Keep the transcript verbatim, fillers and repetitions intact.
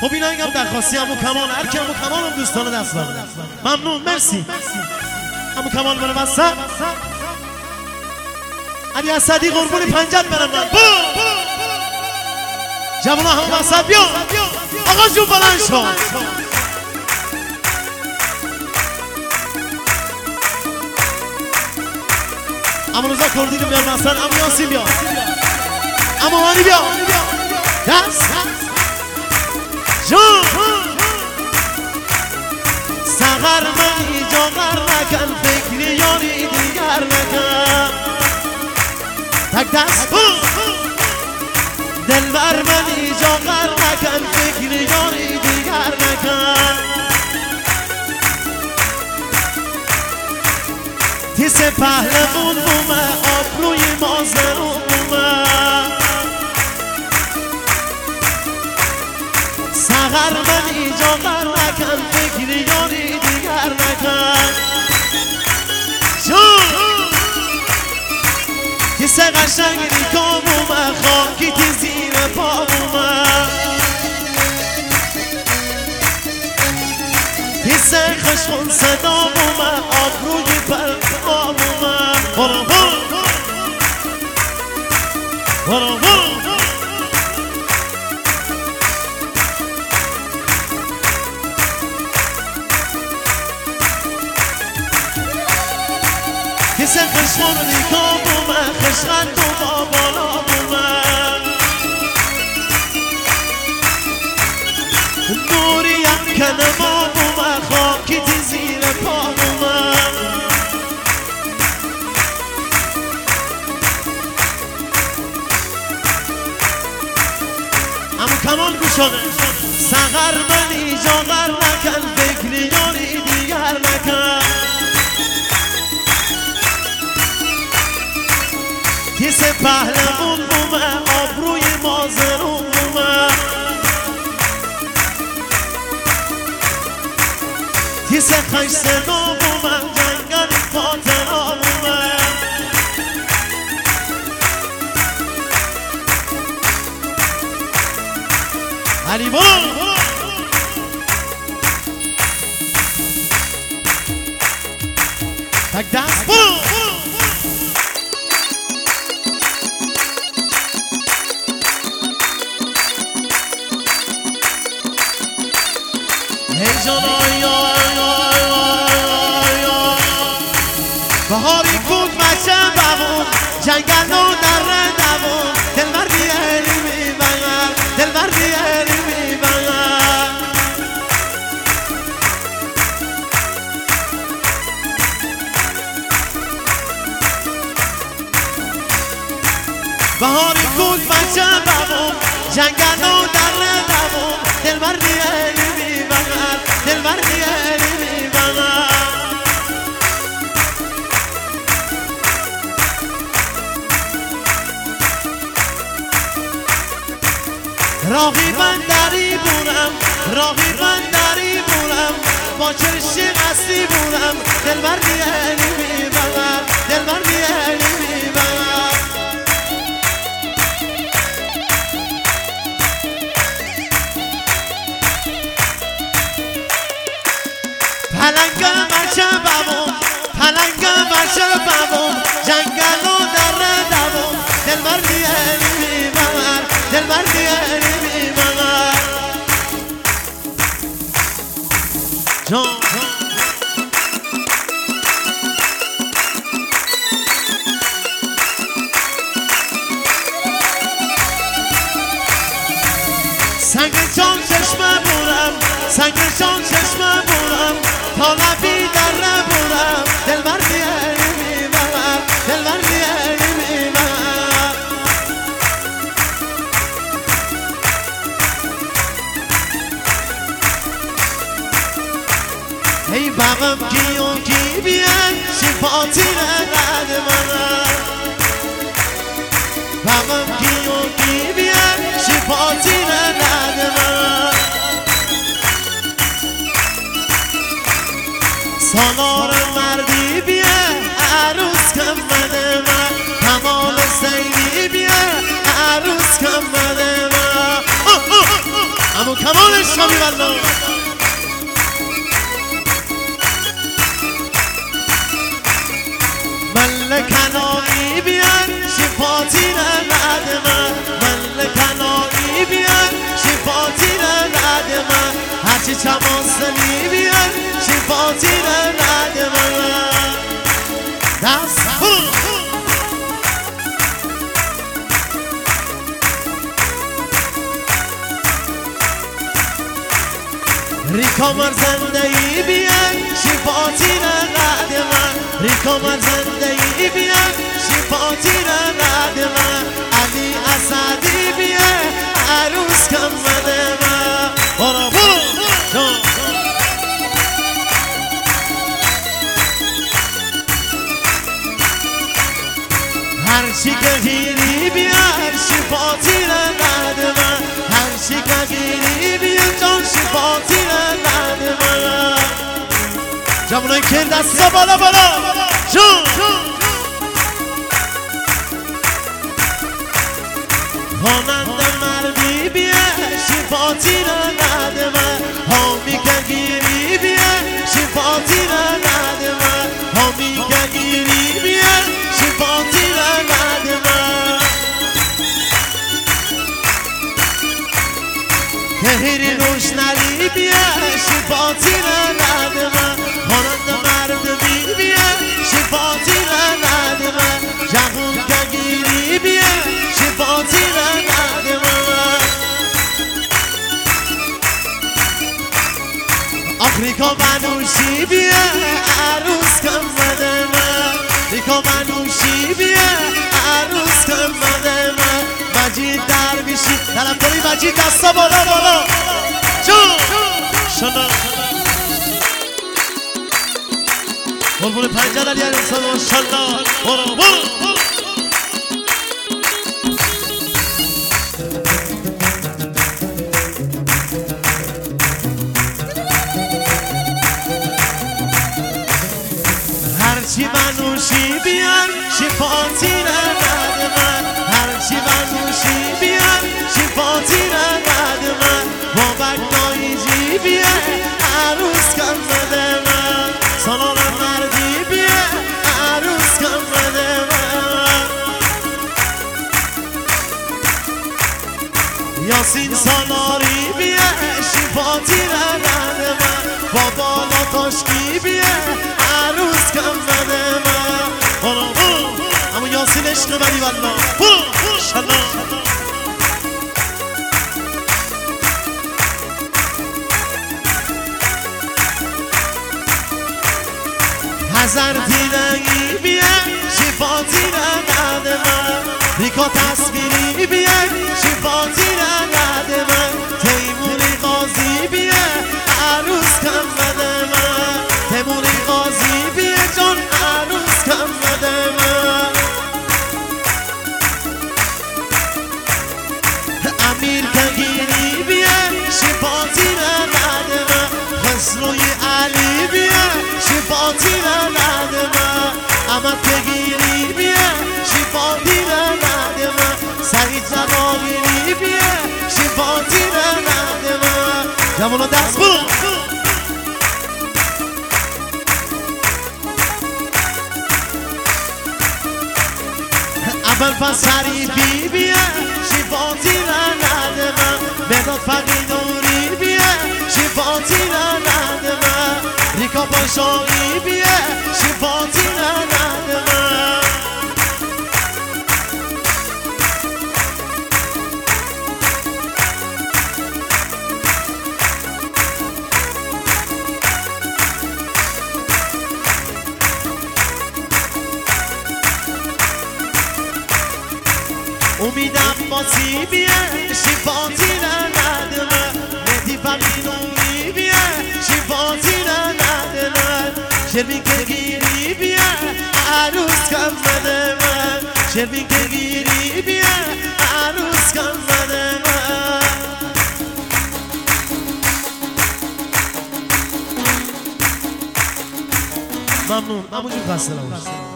خب این هم درخواستی همون کمال، هر کی همون کمال هم دوستانه دست بزنه. ممنون، مرسی. همون کمال برم وسط. علی اسدی قربونی پنجت برم من. جوانا همون وسط بیا. آقا جون بلند شو. اما روزا کردی رو بیار وسط. اما یاسین بیا. اما مانی بیا. دست جون سغر من ایجا غر نکن، فکری یاری دیگر نکن. تک دست دلبر من ایجا غر نکن، فکری یاری دیگر نکن. تیس پهلمون بومه، آبروی مازرون بومه. سغر من ایجا غر نکن، فکری یاری دیگر نکن. جون کس قشنگ نیکا بومه، خاکی تی زیر پا بومه. کس خشخون صدا بومه، آبروی پرما بومه. برو برو برو برو کس خشخون نیکا بومه، خشخند و با بالا بومه. نوری هم کنما بومه، خاکی تی زیر پا بومه. اما کمال گوشانه سغر من ایجا غر نکن، فکری یاری دیگر نکن. کس پهلمون بومه، آبروی مازرون بومه. کس خش صدا بومه، جنگل فاطمه بومه. علی برو تک دست برو. ای جان آی آی آی آی آی بهاری کود بچه بمون، جنگل و دره دوون. دلبر دیگری میبنگر، دلبر دیگری میبنگر. بهاری کود بچه بمون، جنگل و دره دوون. دلبر دیگری میبنگر، دلبر دیگری میبنگر. راهی بندری بودم، راهی بندری بودم، با چرشی قصدی بودم. دلبر دیگری میبنگر، دلبر دیگری میبنگر. پلنگ بچه بمون، پلنگ بچه بمون، جنگل و دره دوون. دلبر دیگری میبنگر، دلبر دیگری میبنگر. جان سنگ جان چشمه بودم، سنگ جان چشمه بودم، تا لبی دره بودم. دلبر دیگری میبنگر، دلبر دیگری میبنگر. ای بغم کی و کی بیان، شفاتی نقد منم. بغم کی و کی بیان، شفاتی نقد منم. سالار مردی بیا، عروس کم بده من. کمال سیدی بیا، عروس کم بده من. اما کمالش عشقا میبالله ملکنایی بیان شفاتی نمد من ملکنایی بیان شفاتی نمد من هرچی چماسلی بیان شفاتی نمد من دست ریکا مرزنده ای بیان شفاتی نمد من ریکا مرزنده ای بیان شفاتی نمد من علی اسدی بیان عروس کمده من برو برو هرچی که گیری بیان شفاتی نمد من هرچی که گیری بیان جان شفاتی نمد من جمعونای که دستا بالا بالا جون خواننده مردی بیه شفاتی نمد من هامی که گیری بیه شفاتی نمد من هامی که گیری بیه شفاتی نمد من که هیری روشنری بیه شفاتی نمد من خواننده مردی بیه شفاتی نمد من جهون که گیری بیه شفاتی نمد من آفریقا منوشی بیه عروس کمده من ریکا منوشی بیه عروس کمده من مجید درویشی طرفداری مجید دستا بالا بالا جون شنا قربون پنجل علی انسان ماشالله برو برو هرچی منوشی بیان شفاتی نمد من هرچی منوشی بیان شفاتی نمد من بابک نایجی بیان عروس کمده من سالان مردی بیان عروس کمده من یاسین سالاری بیان شفاتی نمد من بابا لاتاشکی بیان عروس کمده من برو برو اما یاسین عشق منی والله برو شنا هزار دیدنی بیان شفاتی نمد من ریکا تصویری بیان شفاتی نمد من تیموری قاضی بیان عروس کمده من تیموری قاضی بیان جان عروس کمده من امیر کگیری بیان شفاتی نمد من خسروی علی بیان شفاتی نمد من احمد کگیری بیان شفاتی نمد من سعید جواهری بیان شفاتی نمد من جوانو دست برو اول پس شریفی بیان شفاتی نمد من مداد فقیدوری بیان شفاتی نمد من ریکا پاشایی بیان شفاتی نمد من امیدم باسی بیان شفاتی نمد من مهدی فقیدوری بیان شفاتی نمد من شروین که گیری بیان عروس کمده من شروین که گیری بیان عروس کمده من ممنون ممنون جون خسته نباشید.